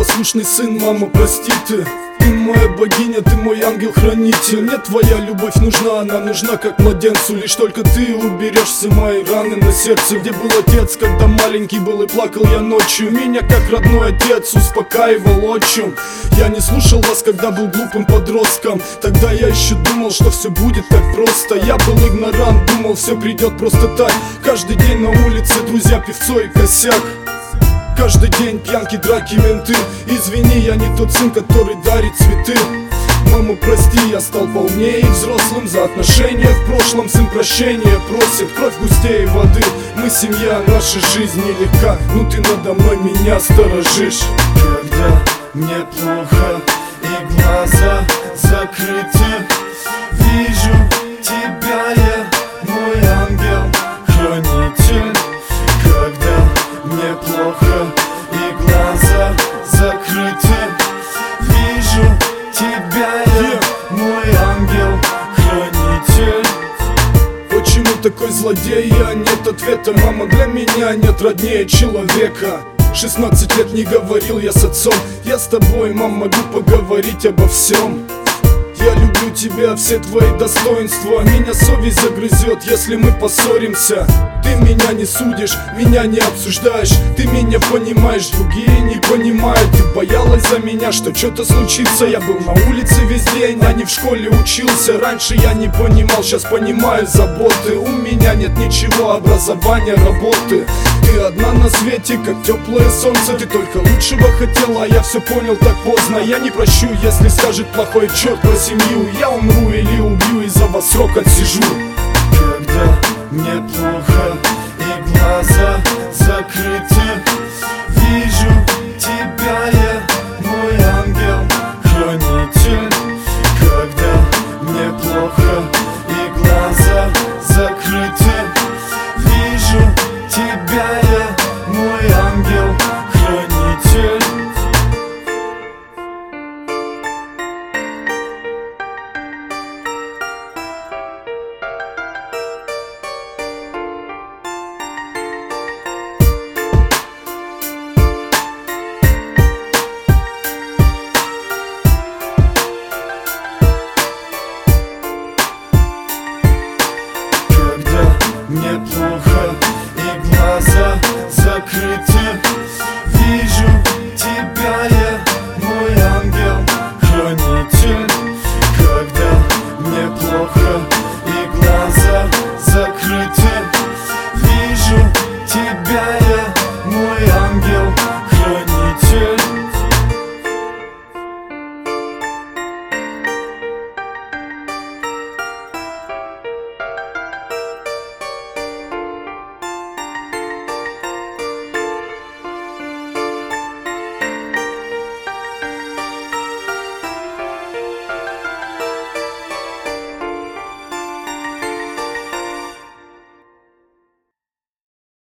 непослушный сын, мама, прости ты. Ты моя богиня, ты мой ангел-хранитель. Мне твоя любовь нужна, она нужна как младенцу. Лишь только ты уберешь все мои раны на сердце. Где был отец, когда маленький был и плакал я ночью? Меня как родной отец успокаивал отчим. Я не слушал вас, когда был глупым подростком. Тогда я еще думал, что все будет так просто. Я был игнорант, думал, все придет просто так. Каждый день на улице друзья, певцо и косяк. Каждый день пьянки, драки, менты. Извини, я не тот сын, который дарит цветы. Мама, прости, я стал полнее и взрослым. За отношения в прошлом сын прощения просит. Кровь густее воды, мы семья, наша жизнь нелегка. Ну ты надо мной меня сторожишь. Когда мне плохо и глаза закрыты, вижу тебя я, мой ангел-хранитель. Когда мне плохо и глаза закрыты, вижу тебя я, мой ангел-хранитель. Почему такой злодей? Я нет ответа, мама, для меня нет роднее человека. 16 лет не говорил я с отцом. Я с тобой, мам, могу поговорить обо всем. Я люблю тебя, все твои достоинства. Меня совесть загрызет, если мы поссоримся. Ты меня не судишь, меня не обсуждаешь. Ты меня понимаешь, другие не понимают. Ты боялась за меня, что что-то случится. Я был на улице весь день, а не в школе учился. Раньше я не понимал, сейчас понимаю заботы. У меня нет ничего, образования, работы. Ты одна на свете, как теплое солнце. Ты только лучшего хотела, а я все понял так поздно. Я не прощу, если скажет плохой черт про семью. Я умру или убью, и за вас срок отсижу. Когда мне плохо